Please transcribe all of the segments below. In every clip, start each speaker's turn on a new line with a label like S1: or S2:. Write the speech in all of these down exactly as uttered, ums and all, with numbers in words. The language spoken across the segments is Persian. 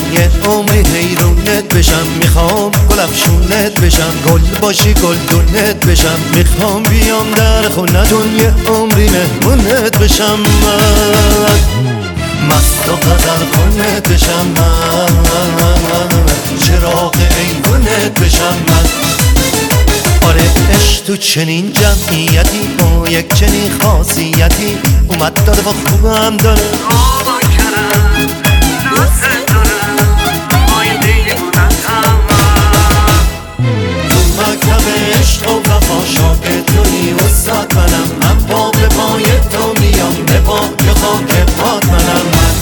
S1: یه عمری حیرونت بشم. میخوام گل افشونت بشم، گل باشی گلدونت بشم. میخوام بیام در خونتون یه عمری مهمونت بشم. من مست و غزل خونت بشم، من چراغ ایوونت بشم. من آره عشق تو چنین جمعیتی با یک چنین خاصیتی اومد داره و خوبم داره.
S2: آبا کرم دوست دارم آی دیوونتم.
S1: تو مکتب عشق و وفا شاگرد تویی استاد منم. من پا به پای تو میام، به پای خاک پات منم. من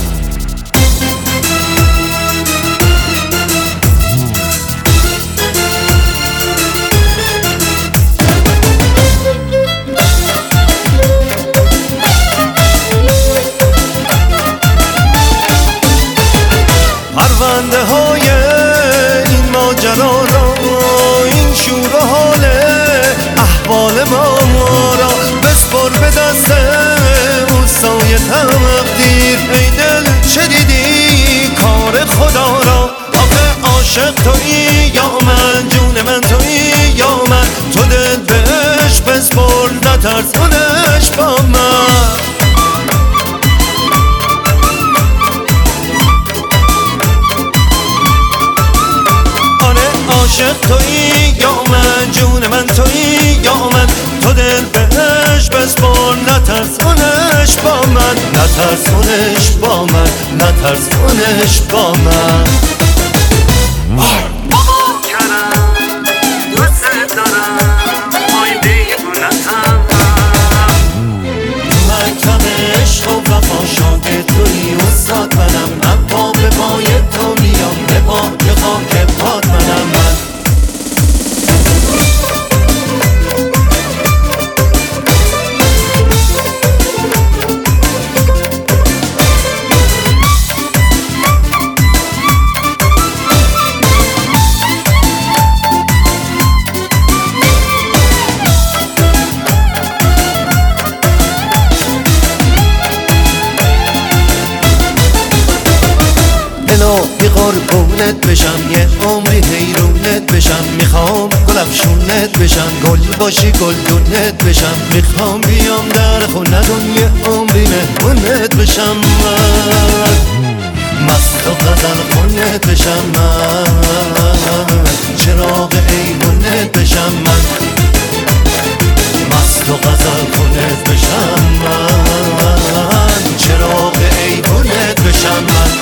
S1: پرونده های این ماجرا را، این شور و حال احوال ما را بسپر به دست اوستای تقدیر. ای دل چه دیدی کار خدا را؟ آخه عاشق تویی یا من، جون من تویی یا من. تو دل بهش بسپر نترسونش با من. عاشق تویی یا من، جون من تویی یا من. تو دل بهش بسپر نترسونش با من، نترسونش با من، نترسونش با من.
S2: آبا کرم دوست دارم آی دیوونتم.
S1: مکتب عشق و وفا شاگرد تویی استاد منم. من پا به پای تو میام، به پای خاک پات منم. من الهی قربونت بشم، یه عمری حیرونت بشم. میخوام گل افشونت بشم، گل باشی گلدونت بشم. میخوام بیام در خونتون یه عمری مهمونت بشم. من مست و غزل خونت بشم، من چراغ ایوونت بشم. من مست و غزل خونت بشم، من چراغ ایوونت بشم. من